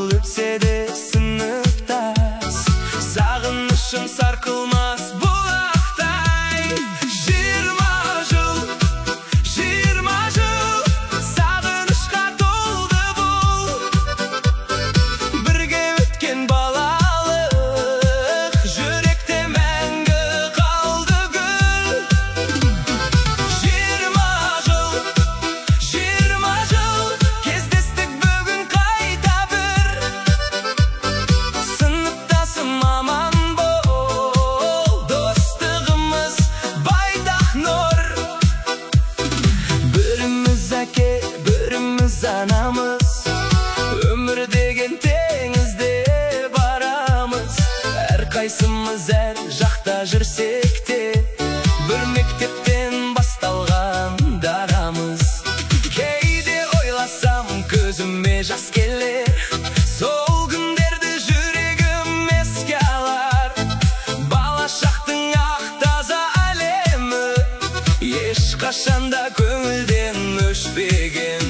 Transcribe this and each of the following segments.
жыл өтсе де сыныптас, сағынышым сарқылмас бұлақтай. 20 жыл сағынышқа толды бұл, бірге өткен балалық жүректе мәңгі қалды гүл. 20 жыл кездестік бүгін қайта бір, сыныптасым аман бол, достығымыз байтақ нұр. Біріміз әке, біріміз анамыз, өмір деген теңізде барамыз. Әрқайсымыз әр жақта жүрсек те, бір мектептен басталған дарамыз. Кейде ойласам көзіме жас келер, сол күндерді жүрегім еске алар. Бала шақтың ақ таза әлемі ешқашанда көңілден өшпеген.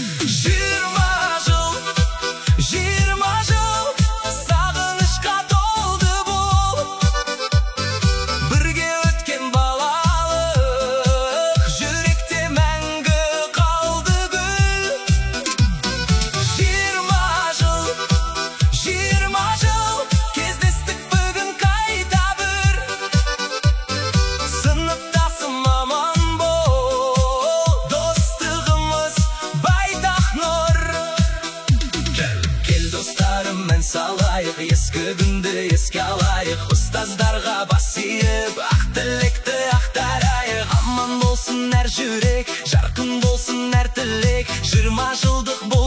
20 жыл сағынышқа толды бұл, бірге өткен балалық жүректе мәңгі қалды гүл. 20 жыл кездестік бүгін қайта бір, сыныптасым аман бол, достығымыз байтақ нұр. Кел достарым, ән салайық, ескі күнді еске алайық. Ұстаздарға бас иіп, ақ тілекті ақтарайық. Аман болсын әр жүрек, жарқын болсын әр тілек, 20 жылдық